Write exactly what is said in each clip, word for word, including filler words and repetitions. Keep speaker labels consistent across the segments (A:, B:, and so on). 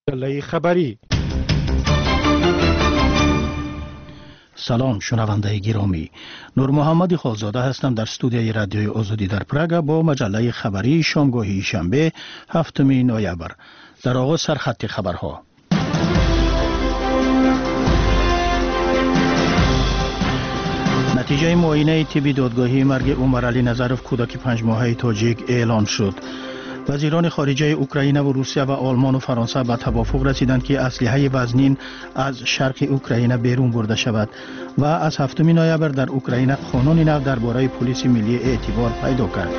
A: مجله خبری. سلام شنونده گرامی، نور محمد خالزاده هستم در استودیوی رادیوی آزادی در پراگ با مجله خبری شامگاهی شنبه هفتم نوامبر. در آغاز سرخط خبرها. نتیجه معاینه طبی دادگاهی مرگ عمرعلی نظروف کودک پنج ماهه تاجیک اعلان شد. وزیران خارجه اوکراین و روسیه و آلمان و فرانسه به توافق رسیدند که اسلحه وزنین از شرق اوکراین بیرون برده شود و از هفتم نوامبر در اوکراین قانون نو درباره پلیس ملی اعتبار پیدا کرد.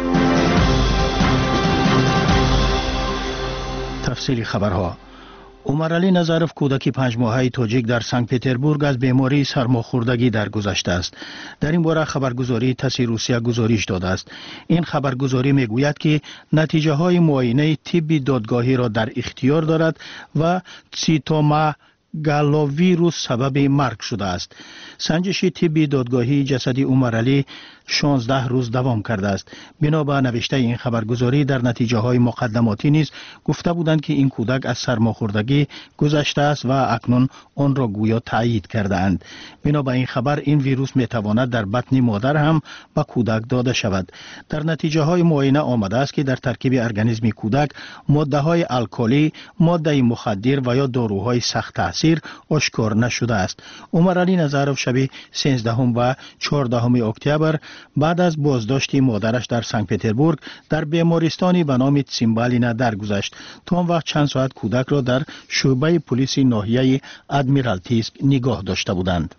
A: تفصیل خبرها. عمرعلی نظروف کودک پنج ماهه تاجیک در سنت پتربورگ از بیماری سرماخوردگی درگذشته است. در این باره خبرگزاری تاس روسیه گزارش داده است. این خبرگزاری میگوید که نتیجه های معاینه طبی دادگاهی را در اختیار دارد و سیتوما گالوویروس سبب مرگ شده است. سنجش طبی دادگاهی جسد عمرعلی شانزده روز دوام کرده است. بنا به نوشته این خبرگزاری در نتیجه های مقدماتی نیز گفته بودند که این کودک از سرماخوردگی گذشته است و اکنون آن را گویا تایید کرده اند. بنا به این خبر این ویروس می تواند در بطن مادر هم به کودک داده شود. در نتیجه های معاینه آمده است که در ترکیب ارگانیسم کودک ماده های الکلی، ماده مخدر و یا داروهای سخت تاثیر آشکار نشده است. عمرعلی نظروف شب سیزدهم و چهاردهم اکتبر بعد از بازداشت مادرش در سنت پتربورگ در بیمارستانی به نام تسیمبالینا درگذشت. تا آن وقت چند ساعت کودک را در شعبه پلیس ناحیه ادمیرالتیسک نگاه داشته بودند.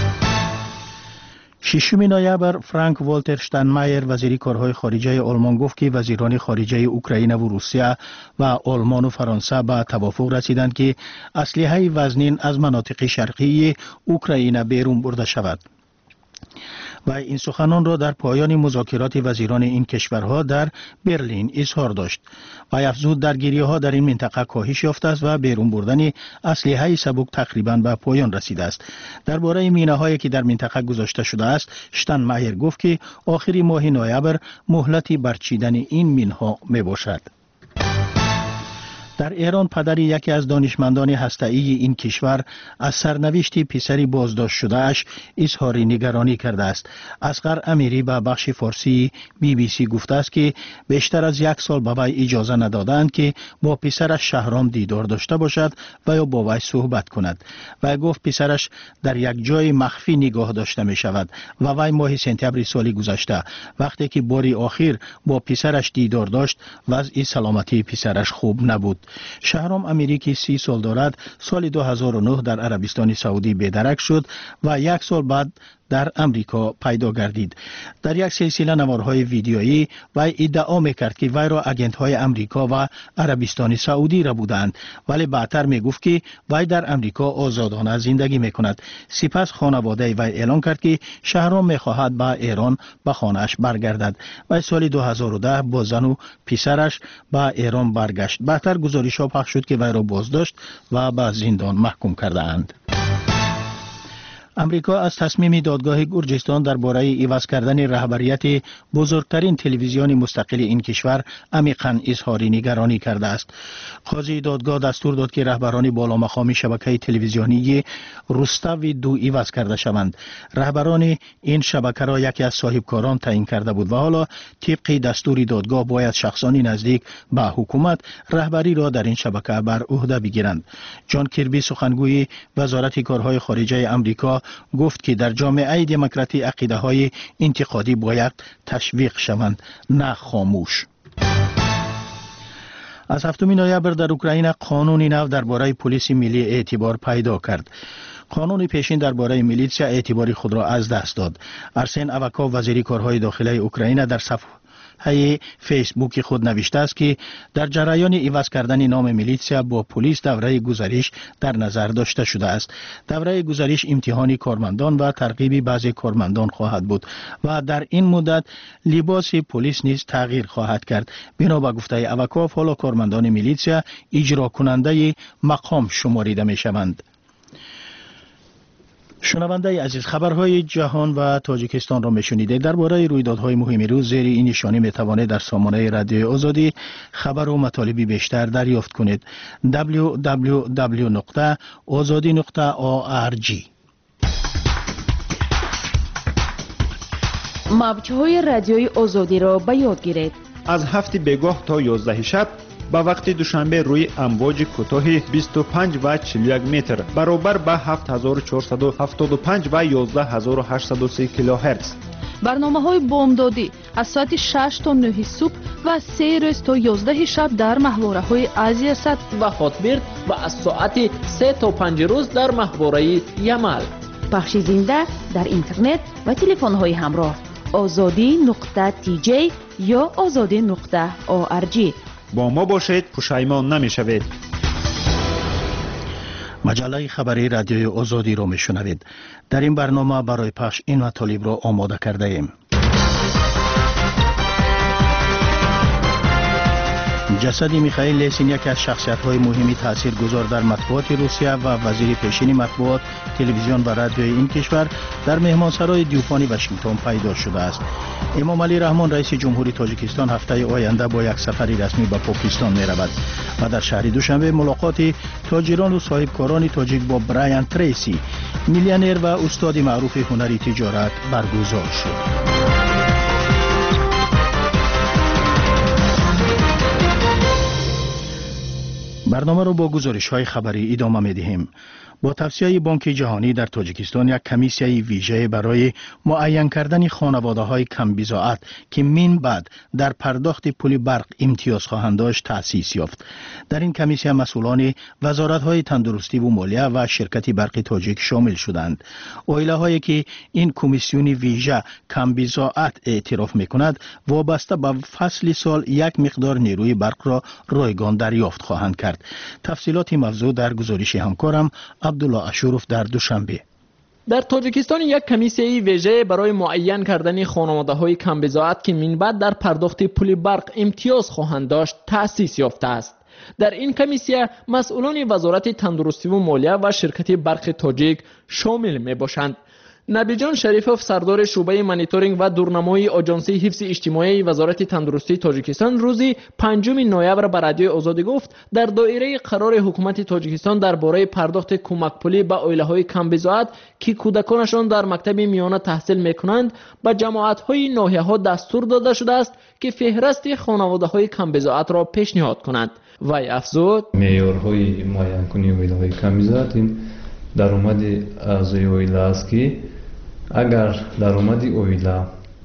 A: ششم نوامبر فرانک والتر شتاینمایر وزیر کارهای خارجه آلمان گفت که وزیران خارجه اوکراین و روسیه و آلمان و فرانسه به توافق رسیدند که اسلحه وزنین از مناطق شرقی اوکراین بیرون برده شود. و این سخنان را در پایان مذاکرات وزیران این کشورها در برلین اظهار داشت و افزود درگیری‌ها در این منطقه کاهش یافته است و بیرون بردن اسلحه سبک تقریباً به پایان رسیده است. درباره مینه‌هایی که در منطقه گذاشته شده است، شتاینمایر گفت که آخر ماه نوامبر مهلتی برچیدن این مینها میباشد. در ایران پدر یکی از دانشمندان هسته‌ای این کشور از سرنوشت پسری بازداشت شده اش اظهار نگرانی کرده است. اصغر امیری به بخش فارسی بی بی سی گفته است که بیشتر از یک سال به وی اجازه ندادند که با پسرش شهرام دیدار داشته باشد و یا با وی صحبت کند. و گفت پسرش در یک جای مخفی نگاه داشته می شود و وی ماه سپتامبر سال گذشته وقتی که باری آخر با پسرش دیدار داشت وضع سلامتی پسرش خوب نبود. شهرام امیری که سی سال دارد سال دو هزار و نه در عربستان سعودی بیدرک شد و یک سال بعد در امریکا پیدا گردید. در یک سلسله نوارهای ویدیویی وی ادعا میکرد که وی را اگنت‌های امریکا و عربستان سعودی را بودند، ولی بعدتر میگفت که وی در امریکا آزادانه زندگی میکند. سپس خانواده وی اعلان کرد که شهرام میخواهد به ایران به خانه‌اش برگردد. وی سال دو هزار و ده با زن و پسرش به ایران برگشت. بعدتر گزارش‌ها پخش شد که وی را بازداشت و به زندان محکوم کرده اند. امریکا از تصمیم دادگاه گرجستان درباره عوض کردن رهبریت بزرگترین تلویزیون مستقل این کشور عمیقاً اظهار نگرانی کرده است. قاضی دادگاه دستور داد که رهبران بالا مقام شبکه تلویزیونی روستاوی دو عوض کرده شوند. رهبران این شبکه را یکی از صاحبکاران تعیین کرده بود و حالا طبق دستور دادگاه باید شخصانی نزدیک به حکومت رهبری را در این شبکه بر عهده بگیرند. جان کربی سخنگوی وزارت کارهای خارجه امریکا گفت که در جامعه دموکراتی عقیده های انتقادی باید تشویق شوند، نه خاموش. از هفتم نوامبر در اوکراین قانون نو درباره پلیس ملی اعتبار پیدا کرد. قانون پیشین درباره میلیتسیا اعتباری خود را از دست داد. ارسن اوکاو وزیر کارهای داخلی اوکراین در صفحه های فیسبوک خود نوشته است که در جریان عوض کردن نام میلیتسیا با پلیس دوره گزارش در نظر داشته شده است. دوره گزارش امتحانی کارمندان و ترغیب بعضی کارمندان خواهد بود و در این مدت لباس پلیس نیز تغییر خواهد کرد. بنا به گفته اوکاو حالا کارمندان میلیتسیا اجرا کننده مقام شماریده می شوند. شنونده عزیز، خبرهای جهان و تاجیکستان را میشنیده. درباره رویدادهای مهم روز زیر این نشانی میتوانید در سامانه رادیو آزادی خبر و مطالبی بیشتر دریافت کنید. دبلیو دبلیو دبلیو نقطه آزادی نقطه او آر جی.
B: موج‌های رادیوی آزادی را به یاد گیرید.
C: از هفت بگاه تا یازده شب با وقت دوشنبه روی امواج کوتاه بیست و پنج و چهل و یک متر برابر با هفت هزار و چهارصد و هفتاد و پنج و یازده هزار و هشتصد و سه کیلوهرتز.
B: برنامه‌های بامدادی از ساعت شش تا نه صبح و سه روز تا یازده شب در ماهواره‌های آسیا صد
D: و هاتبرد و از ساعت سه تا پنج روز در ماهواره یمل.
B: پخش زنده در اینترنت و تلفن‌های همراه آزادی نقطه تی جی یا آزادی نقطه او آر جی.
C: با ما باشید، پشیمان نمی‌شوید.
A: مجله خبری رادیوی آزادی را میشنوید. در این برنامه برای پخش این مطالب را آماده کرده ایم. جسد میخائیل لیسین یکی از شخصیت‌های مهمی تاثیرگذار در مطبوعات روسیه و وزیر پیشین مطبوعات، تلویزیون و رادیوی این کشور در مهمانسرای دیوفانی واشنگتن پیدا شده است. امام علی رحمان رئیس جمهوری تاجیکستان هفته آینده با یک سفری رسمی به پاکستان می‌رود و در شهر دوشنبه ملاقات تاجران و صاحبکاران تاجیک با برایان تریسی، میلیونر و استاد معروف هنری تجارت برگزار شد. برنامه رو با گزارش‌های خبری ادامه می‌دهیم. با توصیه بانک جهانی در تاجیکستان یک کمیسیه ویژه برای معین کردن خانواده‌های کم بضاعت که من بعد در پرداخت پول برق امتیاز خواهند داشت تأسیس یافت. در این کمیسیه مسئولان وزارت‌های تندرستی و مالیه و شرکت برق تاجیک شامل شدند. عائله‌هایی که این کمیسیون ویژه کم بضاعت اعتراف می‌کند وابسته به فصل سال یک مقدار نیروی برق را رایگان دریافت خواهند کرد. تفصیلات موضوع در گزارش همکارم عبدالله اشوروف در دوشنبه.
D: در تاجیکستان یک کمیسیه ویژه برای معین کردن خانواده‌های کم بضاعت که من بعد در پرداخت پول برق امتیاز خواهند داشت تأسیس یافته است. در این کمیسیه مسئولان وزارت تندرستی و مالیه و شرکت برق تاجیک شامل می باشند. نبیجان شریفوف سردار شعبه مانیتورینگ و دورنمای آژانسی حفظ اجتماعی وزارت تندرستی تاجیکستان روز پنجم نوامبر به رادیو آزادی گفت در دایره قرار حکومت تاجیکستان درباره پرداخت کمک پولی به عائله‌های کم بضاعت که کودکانشان در مکتب میانه تحصیل می‌کنند به جماعت‌های ناحیه‌ها دستور داده شده است که فهرست خانواده‌های کم بضاعت را پیشنهاد کنند. وی افزود
E: معیارهای معین کنی عائله‌های کم بضاعت این درآمد اعضای عائله است که اگر درآمد عائله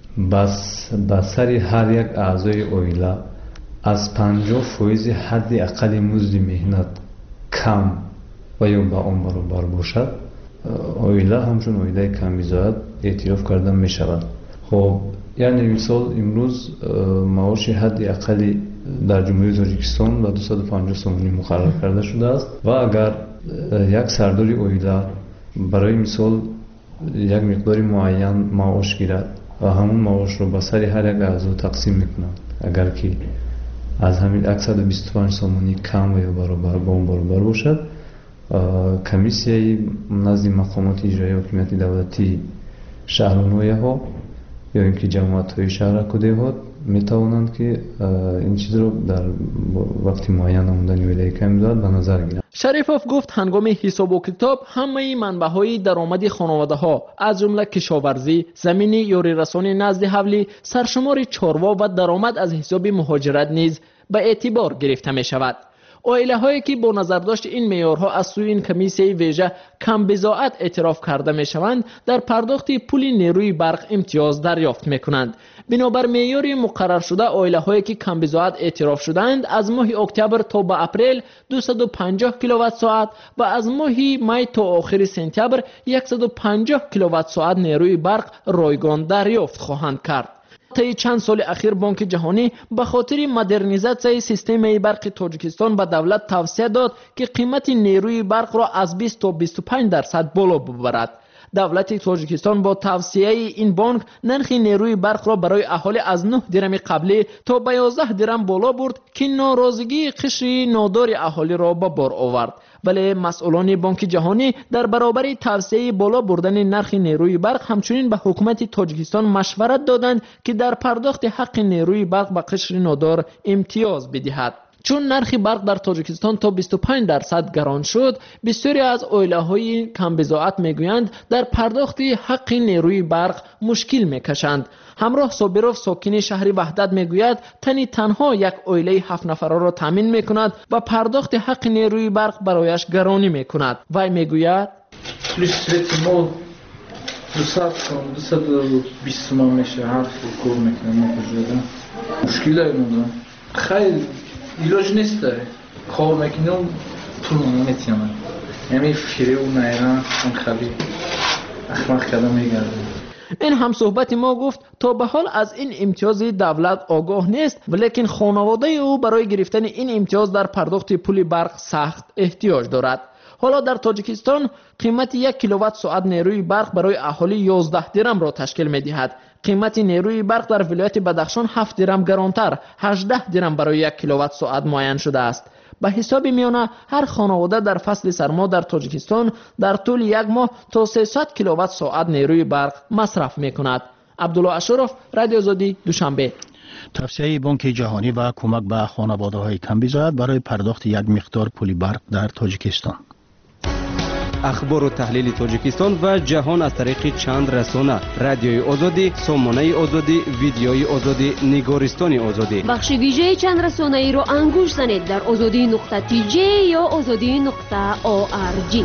E: بس به سر هر یک اعضای عائله از پنجاه فیصد حد اقل مزد مهنت کم و یا به آن برابر باشد عائله همچون عائله کم بضاعت اعتراف کرده می شود. خب یعنی مثال امروز معاش حد اقل در جمهوری تاجیکستان به دویست و پنجاه سومنی مقرر کرده شده است و اگر یک سردار عائله برای مثال یک مقدار معین معاش گیرد و همون معاش رو به سر هر یک اعضا تقسیم میکنند، اگر که از همین صد و بیست و پنج سومنی کم و یا برابر با اون برابر باشد، کمیسیه نزد مقامات اجرایی حکومت دولتی شهر و نویه ها یا اینکه جماعت های شهر کده ها می توانند که این چیز رو در وقت معین آمدن ویلای کم داد به نظر گیرند.
D: شریفوف گفت هنگام حساب و کتاب همه منبع‌های درآمد خانواده‌ها از جمله کشاورزی، زمینی یاری رسانی نزد حولی، سرشمار چاروا و درآمد از حساب مهاجرت نیز به اعتبار گرفته می شود. عائله هایی که با نظر داشت این معیارها از سوی این کمیسیه ویژه کم بضاعت اعتراف کرده می شوند در پرداخت پول نیروی برق امتیاز دریافت می کنند. بنابر معیار مقرر شده عائله هایی که کم بضاعت اعتراف شدند از ماه اکتبر تا به اپریل دویست و پنجاه کیلووات ساعت و از ماه می تا آخر سپتامبر صد و پنجاه کیلووات ساعت نیروی برق رایگان دریافت خواهند کرد. طی چند سال اخیر بانک جهانی به خاطر مدرنیزاسیون سیستم برق تاجیکستان به دولت توصیه داد که قیمت نیروی برق را از بیست تا بیست و پنج درصد بالا ببرد. دولت تاجیکستان با توصیه این بانک نرخ نیروی برق را برای اهالی از نه درم قبلی تا به یازده درم بالا برد که ناراضگی قشر نادار اهالی را به بار آورد. ولی مسئولان بانک جهانی در برابر توسعه بالا بردن نرخ نیروی برق همچنین به حکومت تاجیکستان مشورت دادند که در پرداخت حق نیروی برق به قشر نادار امتیاز بدهد. چون نرخ برق در تاجیکستان تا بیست و پنج درصد گران شد، بسیاری از عائله‌های کم بضاعت میگویند در پرداخت حق نیروی برق مشکل میکشند. همراه صابروف ساکن شهر وحدت میگوید تنی تنها یک عائله هفت نفره را تامین میکند و پرداخت حق نیروی برق برایش گرانی میکند. وی میگوید
F: دویست و بیست تومان میشه حرف کار میکنم مشکل دارم خیلی ایلاج نیست داره کار میکنم پول نمیتونم یعنی فیره و نیرم اون خیلی اخمق کده میگرده.
D: این هم صحبت ما گفت تا به حال از این امتیاز دولت آگاه نیست، ولیکن خانواده او برای گرفتن این امتیاز در پرداخت پول برق سخت احتیاج دارد. حالا در تاجیکستان قیمت یک کیلووات ساعت نیروی برق برای اهالی یازده درم را تشکیل می‌دهد. قیمت نیروی برق در ولایت بدخشان هفت درم گرانتر، هجده درم برای یک کیلووات ساعت معین شده است. به حساب میانه هر خانواده در فصل سرما در تاجیکستان در طول یک ماه تا سیصد کیلووات ساعت نیروی برق مصرف می‌کند. عبدالله اشرف، رادیو آزادی، دوشنبه.
A: توصیه بانک جهانی و کمک به خانواده‌های کم بضاعت برای پرداخت یک مقدار پول برق در تاجیکستان.
G: اخبار و تحلیل تاجیکستان و جهان از طریق چند رسانه: رادیوی آزادی، سامانه آزادی، ویدیوی آزادی، نگارستان آزادی.
H: بخش ویژه چند رسانه ای را انگوش زنید در آزادی نقطه تی جی یا آزادی نقطه او آر جی.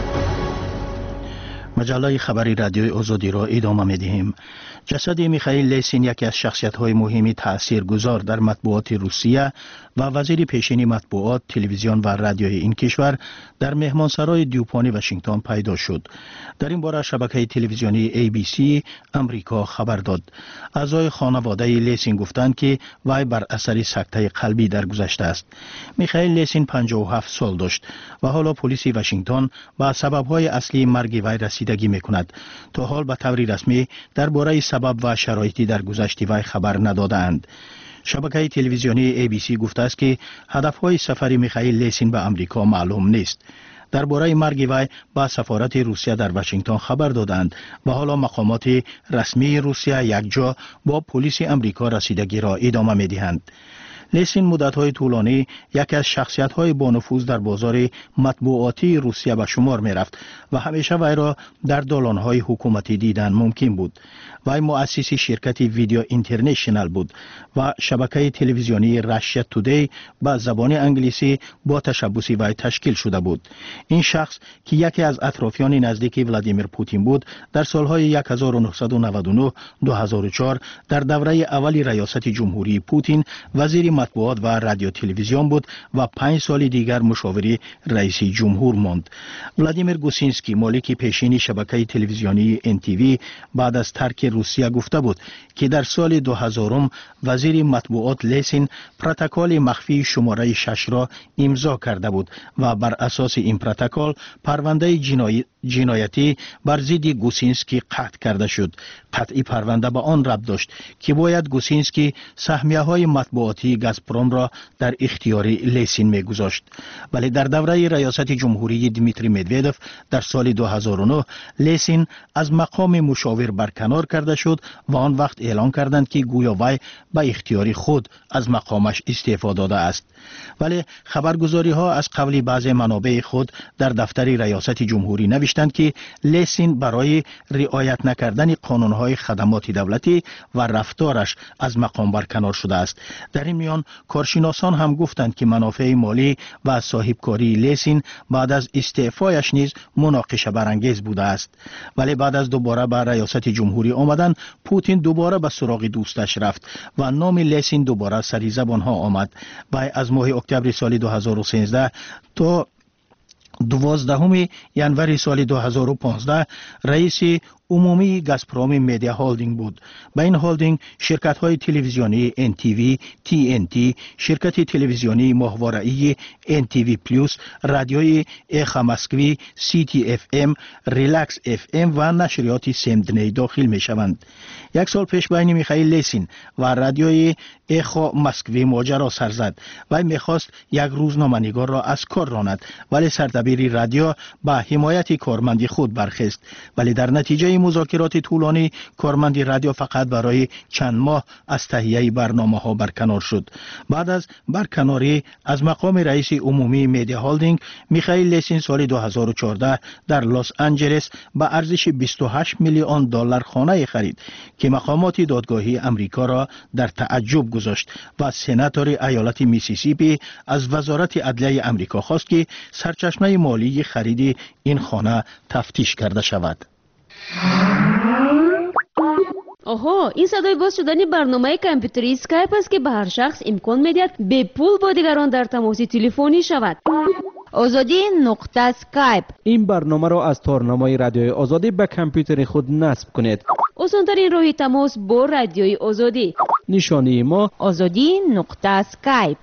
A: مجله خبری رادیوی آزادی را ادامه می‌دهیم. جسد میخائیل لیسین یکی از شخصیت‌های مهمی تاثیرگذار در مطبوعات روسیه و وزیر پیشین مطبوعات، تلویزیون و رادیوی این کشور در مهمانسرای دیوپانی واشنگتن پیدا شد. در این باره شبکه تلویزیونی ای بی سی امریکا خبر داد. اعضای خانواده لیسین گفتند که وی بر اثر سکته قلبی درگذشته است. میخائیل لیسین پنجاه و هفت سال داشت و حالا پلیس واشنگتن با سبب‌های اصلی مرگ وی رسیدگی می‌کند. تا حال به طور رسمی درباره سبب و شرایطی در گذشت وی خبر ندادند. شبکه تلویزیونی ای بی سی گفته است که هدف‌های سفر میخائیل لیسین به آمریکا معلوم نیست. درباره مرگ وی با سفارت روسیه در واشنگتن خبر دادند و حالا مقامات رسمی روسیه یکجا با پلیس آمریکا رسیدگی را ادامه می‌دهند. لیسین مدت‌های طولانی یکی از شخصیت‌های با نفوذ در بازار مطبوعاتی روسیه به شمار می‌رفت و همیشه وی را در دالان‌های حکومتی دیدن ممکن بود. وی مؤسس شرکت ویدیو اینترنشنال بود و شبکه تلویزیونی راشیا تودی با زبان انگلیسی با تشبوس وی تشکیل شده بود. این شخص که یکی از اطرافیان نزدیک ولادیمیر پوتین بود، در سال‌های هزار و نهصد و نود و نه تا دو هزار و چهار در دوره اولی ریاست جمهوری پوتین وزیر مطبوعات و رادیو تلویزیون بود و پنج سال دیگر مشاور رئیس جمهور ماند. ولادیمیر گوسینسکی، مالک پیشین شبکه تلویزیونی ان تی وی، بعد از ترک روسیه گفته بود که در سال دو هزار وزیر مطبوعات لیسین پروتکل مخفی شماره شش را امضا کرده بود و بر اساس این پروتکل پرونده جنایی جنایتی بر ضد گوسینسکی قطع کرده شد. قطعی پرونده به آن ربط داشت که باید گوسینسکی سهمیه‌های مطبوعاتی گازپروم را در اختیار لیسین می‌گذاشت. ولی در دوره ریاست جمهوری دیمیتری مدودف در سال دو هزار و نه لیسین از مقام مشاور برکنار کرده شد و آن وقت اعلان کردند که گویا وی به اختیار خود از مقامش استعفا داده است. ولی خبرگزاری‌ها از قول بعضی منابع خود در دفتر ریاست جمهوری نوشتند که لیسین برای رعایت نکردن قانون‌های خدمات دولتی و رفتارش از مقام برکنار شده است. در این میان کارشناسان هم گفتند که منافع مالی و صاحبکاری لیسین بعد از استعفایش نیز مناقشه برانگیز بوده است. ولی بعد از دوباره به ریاست جمهوری آمدن، پوتین دوباره به سراغ دوستش رفت و نام لیسین دوباره سری زبان ها آمد. و از ماه اکتبر سال دو هزار و سیزده تا دوازدهم ینوری سال دو هزار و پانزده رئیس عمومی گازپروم مدیا هولدینگ بود. با این هولدینگ شرکت های تلویزیونی ان تی وی، تی ان تی، شرکت تلویزیونی ماهواره‌ای ان تی وی پلوس، رادیوی اخ مسکوی، سی تی اف ام، ریلکس اف ام و نشریات سمدنی داخل می شوند. یک سال پیش بین میخائیل لیسین و رادیوی اخو مسکوی ماجرا سر زد و میخواست یک روزنامه‌نگار را از کار راند، ولی سردبیر رادیو با حمایت کارمند خود برخاست، ولی در نتیجه مذاکرات طولانی کارمند رادیو فقط برای چند ماه از تهیه برنامه ها برکنار شد. بعد از برکناری از مقام رئیس عمومی مدیا هولدینگ، میخائیل لیسین سال دو هزار و چهارده در لس آنجلس با ارزش بیست و هشت میلیون دلار خانه خرید که مقامات دادگاهی امریکا را در تعجب گذاشت و سناتور ایالت میسیسیپی از وزارت عدلیه امریکا خواست که سرچشمه مالی خرید این خانه تفتیش کرده شود.
H: آها، این صدای باز شدن برنامه کامپیوتری اسکایپ است که به هر شخص امکان میدهد به پول با دیگران در تماس تلفنی شود. آزادی نقطه اسکایپ.
G: این برنامه را از تارنمای رادیوی آزادی به کامپیوتر خود نصب کنید.
H: آسان‌ترین راه تماس با رادیوی آزادی.
G: نشانی ما
H: آزادی نقطه اسکایپ.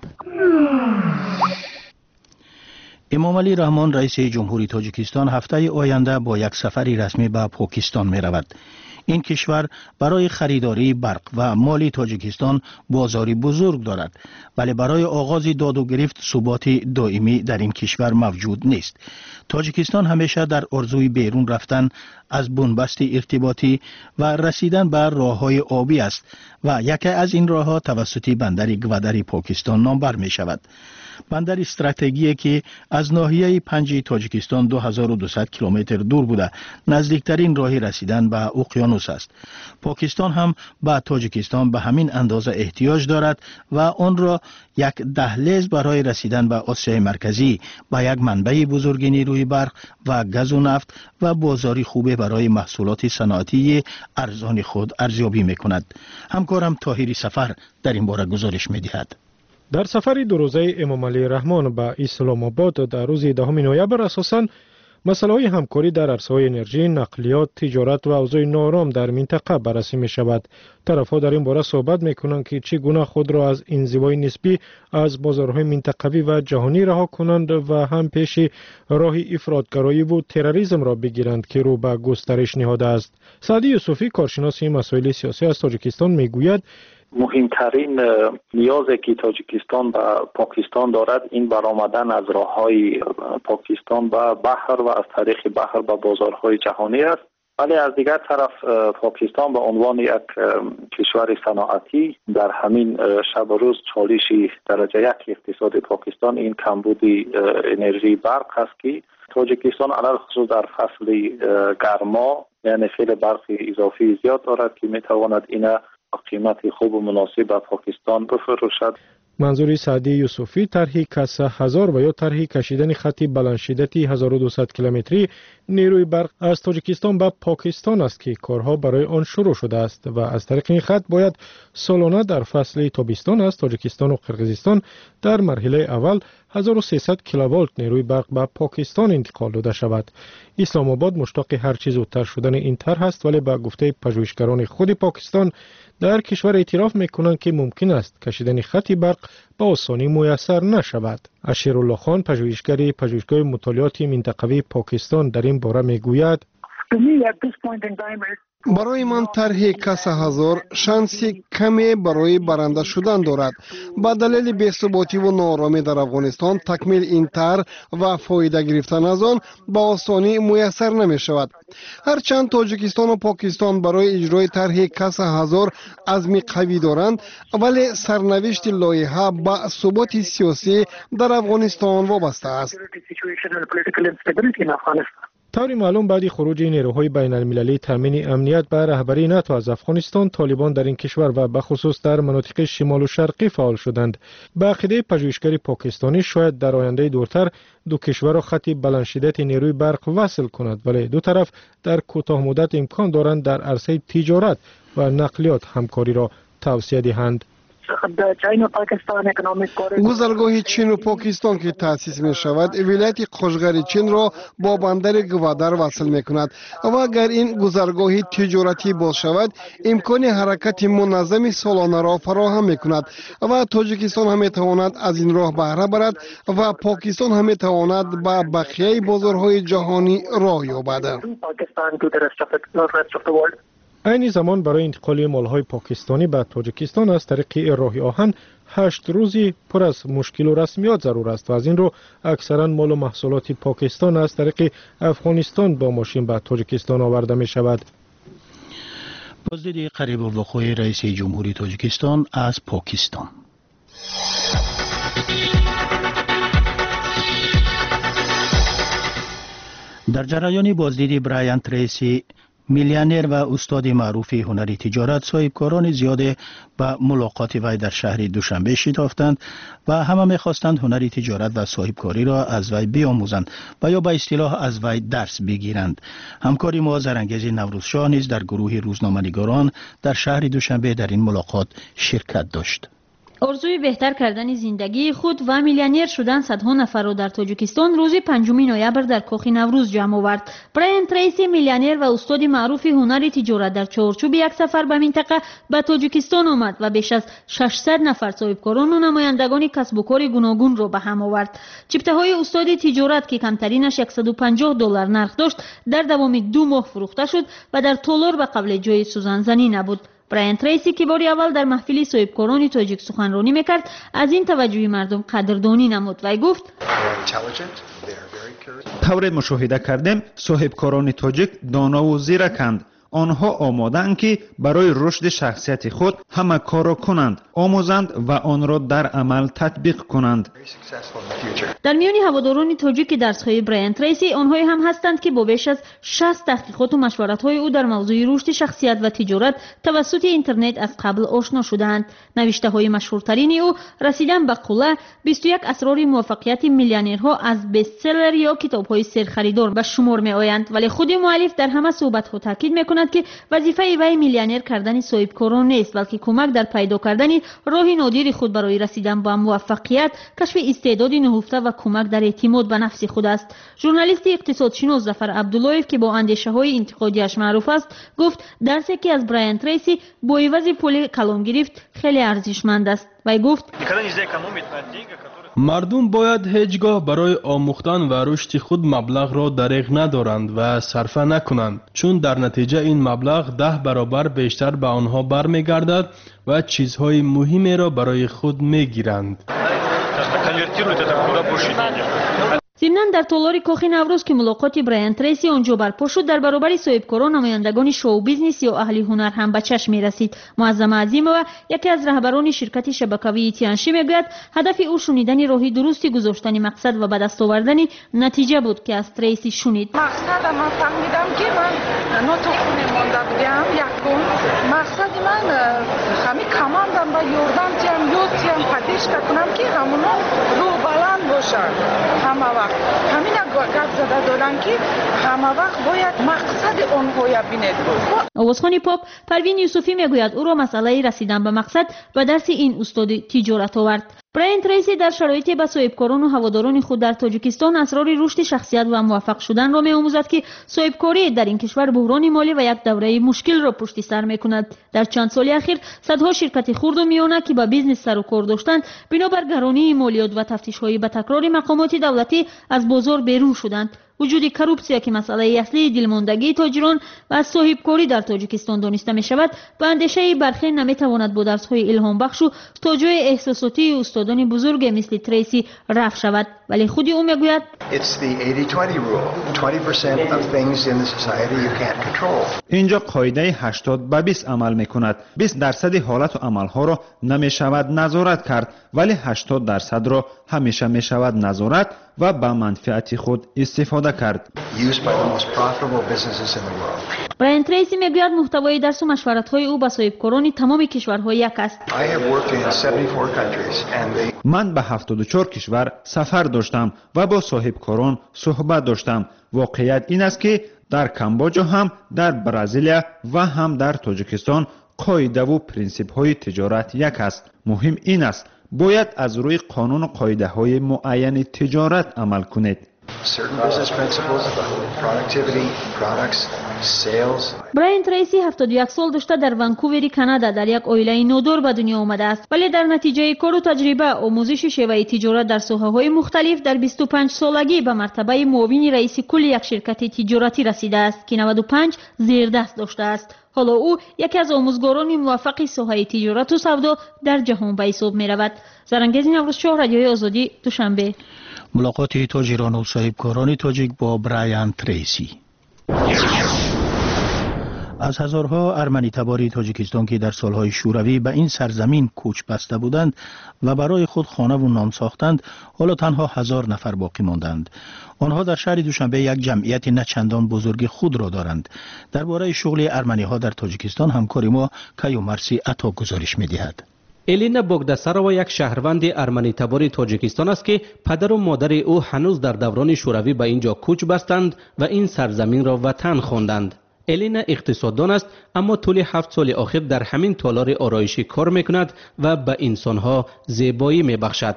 A: امامعلی رحمان رئیس جمهوری تاجیکستان هفته آینده با یک سفری رسمی به پاکستان می رود. این کشور برای خریداری برق و مالی تاجیکستان بازاری بزرگ دارد، ولی برای آغاز داد و گرفت ثبات دائمی در این کشور موجود نیست. تاجیکستان همیشه در آرزوی بیرون رفتن از بنبست ارتباطی و رسیدن به راههای آبی است و یکی از این راهها توسط بندر گودر پاکستان نامبر می شود. بندر استراتژیکی که از ناحیه پنج تاجیکستان دو هزار و دویست کیلومتر دور بوده، نزدیکترین راه رسیدن به اقیانوس است. پاکستان هم به تاجیکستان به همین اندازه احتیاج دارد و آن را یک دهلیز برای رسیدن به آسیای مرکزی با یک منبع بزرگ نیروی برق و گاز و نفت و بازاری خوبه برای محصولات صنعتی ارزان خود ارزیابی می‌کند. همکارم طاهری سفر در این باره گزارش می‌دهد.
I: در سفر دو روزه امامعلی رحمان به اسلام آباد در روز دهم نوامبر اساساً مسائل همکاری در عرصه‌های انرژی، نقلیات، تجارت و اوضاع نارام در منطقه بررسی می شود. طرف‌ها در این باره صحبت می کنند که چگونه خود را از انزوای نسبی از بازارهای منطقوی و جهانی رها کنند و هم پیش راه افراطگرایی و تروریسم را بگیرند که رو به گسترش نهاده است. سعدی یوسفی کارشناس مسائل سیاسی از تاجیکستان می گوید
J: مهمترین نیازی که تاجیکستان به پاکستان دارد این برآمدن از راههای پاکستان به بحر و از طریق بحر به بازارهای جهانی است. ولی از دیگر طرف پاکستان به عنوان یک کشور صنعتی در همین شب و روز چالشی درجه یک اقتصاد پاکستان این کمبودی انرژی برق است که تاجیکستان علاوه خصوص در فصل گرما یعنی خیلی برق اضافی زیاد دارد که میتواند اینا قیمت خوب و مناسب به پاکستان بفروشد.
I: منظور سعدی یوسفی طرح کسا هزار و یا طرح کشیدن خط بلند شدتی هزار و دویست کیلومتری نیروی برق از تاجیکستان به پاکستان است که کارها برای آن شروع شده است و از طریق این خط باید سالانه در فصل تابستان از تاجیکستان و قرقیزستان در مرحله اول هزار و سیصد کیلوولت نیروی برق به پاکستان انتقال داده شود. اسلام آباد مشتاق هر چیز زودتر شدن این طرح است، ولی با گفته پژوهشگران خود پاکستان در کشور اعتراف میکنند که ممکن است کشیدن خط برق با آسانی میسر نشود. اشیرالله خان پژوهشگر پژوهشگاه مطالعات منطقوی پاکستان در این باره میگوید
K: برای من طرح کسا هزار شانسی کمی برای برنده شدن دارد. با دلیل بی‌ثباتی و ناآرامی در افغانستان تکمیل این طرح و فایده گرفتن از آن با آسانی میسر نمی شود. هرچند تاجیکستان و پاکستان برای اجرای طرح کسا هزار عزم قوی دارند، ولی سرنوشت لایحه با ثبات سیاسی در افغانستان وابسته است.
I: طوری معلوم بعد خروج نیروهای بین المللی تامین امنیت به رهبری ناتو از افغانستان، طالبان در این کشور و به خصوص در مناطق شمال و شرقی فعال شدند. به عقیده پژوهشگر پاکستانی شاید در آینده دورتر دو کشور را خط بلند شدت نیروی برق وصل کند، ولی دو طرف در کوتاه مدت امکان دارند در عرصه تجارت و نقلیات همکاری را توسعه دهند.
K: гузаргоҳи чину покистон ки таъсис мешавад вилояти қошғари чинро бо бандари гвадар васл мекунад ва агар ин гузаргоҳи тиҷоратӣ боз шавад имкони ҳаракати муназзами солонаро фароҳам мекунад ва тоҷикистон ҳам метавонад аз ин роҳ баҳра барад ва покистон ҳам метавонад ба бақияи бозорҳои ҷаҳонӣ роҳ ёбад.
I: айни замон барои интиқоли молҳои покистонӣ ба тоҷикистон аз тариқи роҳи оҳан ҳашт рӯзи пур аз мушкилу расмиёт зарур аст ва аз ин рӯ аксаран молу маҳсулоти покистон аз тариқи афғонистон бо мошин ба тоҷикистон оварда мешавад.
A: بازدید قریب الوقوع رئیس جمهوری تاجیکستان از پاکستان. در جریان بازدید برایان تریسی، میلیونر و استاد معروف هنری تجارت، صاحبکاران زیاد به ملاقات وی در شهر دوشنبه شتافتند و همه می‌خواستند هنری تجارت و صاحبکاری را از وی بیاموزند و یا به اصطلاح از وی درس بگیرند. همکاری ما زرانگیز نوروزشاه نیز در گروه روزنامه‌نگاران در شهر دوشنبه در این ملاقات شرکت داشت.
L: орзуи беҳтар кардани зиндагии худ ва миллионер шудан садҳо нафарро дар тоҷикистон рӯзи панҷуми ноябр дар кохи наврӯз ҷамъ овард. брайан трейси, миллионер ва устоди маъруфи ҳунари тиҷорат, дар чаҳорчӯби як сафар ба минтақа ба тоҷикистон омад ва беш аз шашсад нафар соҳибкорону намояндагони касбу кори гуногунро ба ҳам овард. чиптаҳои устоди тиҷорат, ки камтаринаш яксаду панҷоҳ доллар нарх дошт, дар давоми ду моҳ фурӯхта шуд ва дар толор ба қабле ҷои сӯзанзанӣ набуд. брайан трейси, ки бори аввал дар маҳфили соҳибкорони тоҷик суханронӣ мекард, аз ин таваҷҷӯҳи мардум қадрдонӣ намуд. вай гуфт:
C: тавре мушоҳида кардем, соҳибкорони тоҷик донаву зираканд. онҳо омодаанд ки барои рушди шахсияти худ ҳама корро кунанд, омӯзанд ва онро дар амал татбиқ кунанд.
L: дар миёни ҳаводорони тоҷики дарсҳои брайан трейси онҳое ҳам ҳастанд, ки бо беш аз шаст таҳқиқоту машваратҳои ӯ дар мавзӯи рушди шахсият ва тиҷорат тавассути интернет аз қабл ошно шудаанд. навиштаҳои машҳуртарини ӯ расидан ба қулла, бисту як асрори муваффақияти миллионерҳо аз бестселер ё китобҳои серхаридор ба шумор меоянд, вале худи муаллиф дар ҳама суҳбатҳо таъкид мекунад ки вазифаи вай миллионер кардани соҳибкорон нест, балки кӯмак дар пайдо кардани роҳи нодири худ барои расидан ба муваффақият, кашфи истеъдоди нуҳуфта ва кӯмак дар эътимод ба нафси худ аст. журналисти иқтисодшинос Зафар Абдуллоев, ки бо андешаҳои интиқодияш маъруф аст, гуфт дарсе ки аз брайан трейси бо ивази пули калом гирифт хеле арзишманд аст. вай гуфт:
M: мардум бояд ҳеҷ гоҳ барои омӯхтан ва рушди худ маблағро дариғ надоранд ва сарфа накунанд, чун дар натиҷа ин маблағ даҳ баробар бештар ба онҳо бармегардад ва чизҳои муҳимеро барои худ мегиранд.
L: зимнан дар толори кохи наврӯз, ки мулоқоти брайан трейси онҷо барпо шуд, дар баробари соҳибкорон намояндагони шоу-бизнес ё аҳли ҳунар ҳам ба чашм мерасид. муаззама азимова, яке аз раҳбарони ширкати шабакавии тианши, мегӯяд ҳадафи ӯ шунидани роҳи дурусти гузоштани мақсад ва ба даст овардани натиҷа буд, ки аз трейси шунид.
N: мақсада ман фаҳмидам, ки ман нотоқуне монда будам. якум мақсади ман ҳами командам ба ёрдам тиям ёд тиям поддержка кунам, ки ҳамуно рӯҳбаланд бошанд. ҳама вақт ҳамина гап зада додам, ки ҳама вақт бояд мақсади онҳоя бинед буд.
L: овозхони поп Парвин Юсуфӣ мегӯяд ӯро масъалаи расидан ба мақсад ба дарси ин устоди тиҷорат овард. брайан трейси дар шароите ба соҳибкорону ҳаводорони худ дар тоҷикистон асрори рушди шахсият ва муваффақ шуданро меомӯзад, ки соҳибкорӣ дар ин кишвар буҳрони молӣ ва як давраи мушкилро пушти сар мекунад. дар чанд соли ахир садҳо ширкати хурду миёна, ки ба бизнес сару кор доштанд, бинобар гаронии молиёт ва тафтишҳои ба такрори мақомоти давлатӣ аз бозор берун шуданд. вуҷуди коррупсия, ки масъалаи аслии дилмондагии тоҷирон ва аз соҳибкорӣ дар тоҷикистон дониста мешавад, ба андешаи бархе наметавонад бо дарсҳои илҳомбахшу то ҷои эҳсосотии устодони бузурге мисли трейси рафъ шавад. вале худи ӯ мегӯяд:
C: инҷо қоидаи ҳаштод ба бист амал мекунад. бист дарсади ҳолату амалҳоро намешавад назорат кард, вале ҳаштод дарсадро ҳамеша мешавад назорат ва ба манфиати худ истифода кард.
L: брайан трейси мегӯяд муҳтавои дарсу машваратҳои ӯ ба соҳибкорони тамоми кишварҳо як аст.
C: ман ба ҳафтоду чор кишвар сафар доштам ва бо соҳибкорон суҳбат доштам. воқеият ин аст, ки дар камбоҷа ҳам, дар Бразилия ва ҳам дар Тоҷикистон قاعده و پرینسیپ های تجارت یک است. مهم این است باید از روی قانون و قاعده های معین تجارت عمل کنید.
L: برایان تریسی هفتاد و یک سال داشته در ونکوور کانادا در یک عائله نودار به دنیا آمده است، ولی در نتیجه کار و تجربه آموزش شیوه تجارت در ساحه‌های مختلف در بیست و پنج سالگی به مرتبه معاون رئیس کل یک شرکت تجارتی رسیده است که نود و پنج زیردست داشته است. حالا او یکی از آموزگاران موفق ساحه تجارت و سودا در جهان به حساب می رود. زرنگیز نوروز شاه، رادیوی آزادی، دوشنبه.
A: ملاقات تاجران و صاحبکاران تاجیک با برایان تریسی. از هزارها ارمنی تباری تاجیکستان که در سالهای شوروی به این سرزمین کوچ بسته بودند و برای خود خانه و نان ساختند، حالا تنها هزار نفر باقی ماندند. آنها در شهر دوشنبه یک جمعیت نچندان بزرگ خود را دارند. درباره شغل ارمنی ها در تاجیکستان همکار ما کیو مرسی عطا گزارش می دهد.
G: الینا بوگداساروا یک شهروند ارمنی تبار تاجیکستان است که پدر و مادر او هنوز در دوران شوروی به اینجا کوچ بستند و این سرزمین را وطن خواندند. الینا اقتصاددان است، اما طول هفت سال اخیر در همین تالار آرایشی کار میکند و به انسانها زیبایی میبخشد.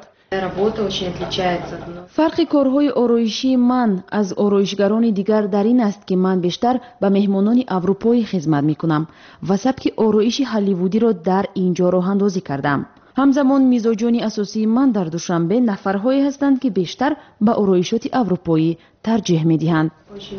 B: فرق کارهای آرایشی من از آرایشگران دیگر در این است که من بیشتر به مهمانان اروپایی خدمت میکنم و سبک آرایش هالیوودی را در اینجا راه اندازی کردم. همزمان میزاجان اساسی من در دوشنبه نفرهایی هستند که بیشتر به آرایشات اروپایی ترجیح میدهند.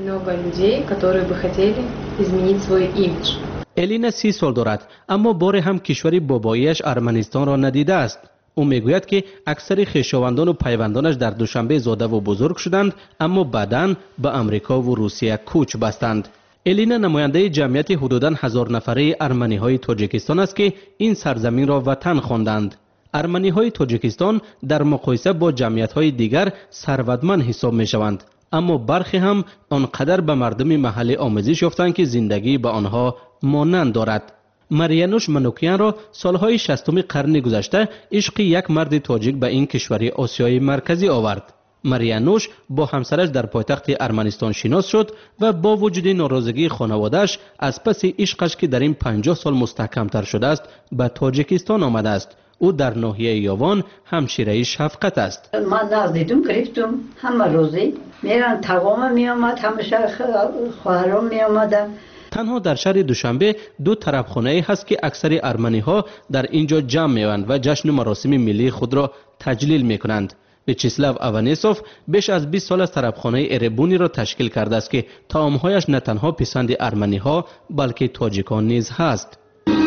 G: الینا سی سال دارد، اما بار هم کشور باباییش ارمنستان را ندیده است. او میگوید که اکثر خویشاوندان و پیوندانش در دوشنبه زاده و بزرگ شدند، اما بعداً به امریکا و روسیه کوچ بستند. الینا نماینده جمعیت حدوداً هزار نفره ارمنی های تاجیکستان است که این سرزمین را وطن خواندند. ارمنی های تاجیکستان در مقایسه با جمعیت های دیگر ثروتمند حساب می شوند، اما برخی هم آنقدر به مردم محلی آموزش یافتند که زندگی به آنها مانند دارد. مریانوش منوکیان را سالهای شصتم قرن گذشته عشق یک مرد تاجیک به این کشور آسیای مرکزی آورد. مریانوش با همسرش در پایتخت ارمنستان شناس شد و با وجود ناراضگی خانواده‌اش از پس عشقش که در این پنجاه سال مستحکم‌تر شده است به تاجیکستان آمده است. او در ناحیه یاوان همشیره شفقت است.
O: من نزدیدم گرفتم همه روزی میرن تقام می آمد، همیشه خواهرام می آمدن.
G: تنها در شهر دوشنبه دو طربخانه هست که اکثر ارمنی ها در اینجا جمع می‌شوند و جشن و مراسم ملی خود را تجلیل می‌کنند. ویچسلاو آوانیسوف بیش از بیست سال از طربخانه اربونی را تشکیل کرده است که طعام‌هایش نه تنها پسند ارمنی ها بلکه تاجیکان نیز هست.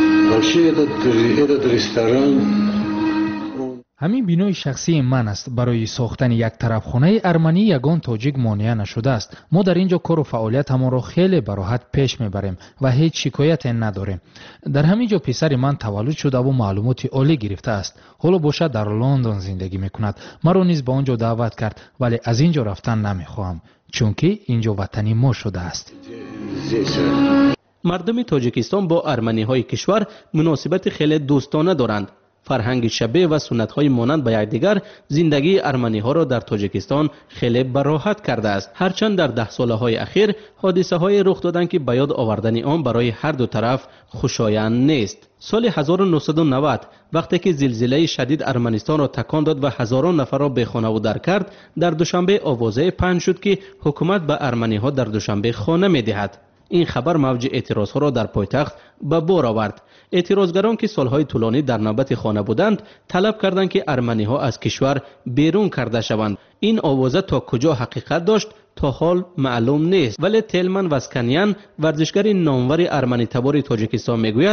P: همین بینای شخصی من است. برای ساختن یک طربخانه ارمنی یگان تاجیک مانع نشده است. ما در اینجا کار و فعالیت ما را خیلی به راحت پیش میبریم و هیچ شکایت نداریم. در همین جا پسر من تولد شده و معلومات عالی گرفته است. حالا باشد در لندن زندگی میکند. مرا نیز به آنجا دعوت کرد، ولی از اینجا رفتن نمیخواهم چون که اینجا وطنی ما شده است.
G: مردم تاجیکستان با ارمنی های کشور مناسبت خیلی دوستانه دارند. فرهنگ شبیه و سنت های مانند به یکدیگر زندگی ارمنی ها را در تاجیکستان خیلی براحت کرده است، هرچند در ده ساله های اخیر حادثه های رخ دادند که به یاد آوردن آن برای هر دو طرف خوشایند نیست. سال هزار و نهصد و نود وقتی که زلزله شدید ارمنستان را تکان داد و هزاران نفر را به خانه و در کرد، در دوشنبه آوازه پخش شد که حکومت به ارمنی ها در دوشنبه خانه می دهد. این خبر موج اعتراض ها را در پایتخت به بار آورد. اعتراضگران که سالهای طولانی در نوبت خانه بودند طلب کردند که ارمنی ها از کشور بیرون کرده شوند. این آوازه تا کجا حقیقت داشت تا حال معلوم نیست، ولی تلمن واسکانیان ورزشگر نامور ارمنی تبار تاجیکستان میگوید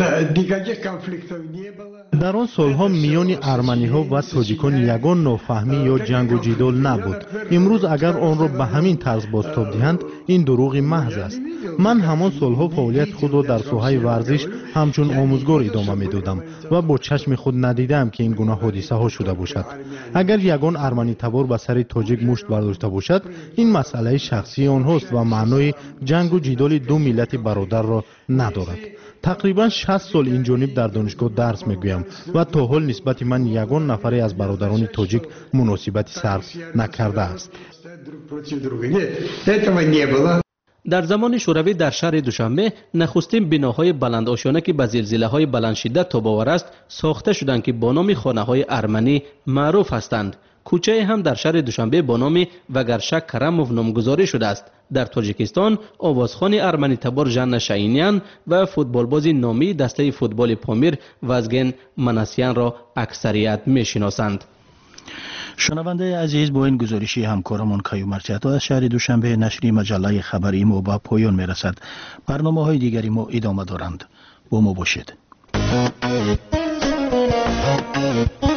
Q: در آن سالها میان ارمنی ها و تاجیکان یگان نافهمی یا جنگ و جدال نبود. امروز اگر آن را به همین طرز بازتاب دهند این دروغ محض است. من همان سالها فعالیت خود را در ساحه ورزش همچون آموزگار ادامه میدادم و با چشم خود ندیدم که این گونه حادثه ها شده باشد. اگر یگان ارمنی تبار به سر تاجیک مشت برداشته باشد این مسئله شخصی آنهاست و معنای جنگ و جدال دو ملت برادر را ندارد. تقریبا شصت سال این جانب در دانشگاه درس میگویم و تا حال نسبت من یگان نفری از برادران تاجیک مناسبتی صرف نکرده است.
G: در زمان شوروی در شهر دوشنبه نخستین بناهای بلند آشیانه که به زلزله‌های بلند شدت تاب‌آور است ساخته شدند که با نام خانه‌های ارمنی معروف هستند. کوچه هم در شهر دوشنبه با نام وگرشک کرموف نامگذاری شده است. در تاجیکستان آوازخوان ارمنی تبار ژان شاینیان و فوتبالباز نامی دسته فوتبال پامیر وازگن مناسیان را اکثریت می‌شناسند.
A: شنونده عزیز، با این گزارشی همکارمون کیومرچیاتو از شهر دوشنبه نشری مجله خبری ما به پایان میرسد. برنامه های دیگری ما ادامه دارند. با ما باشید.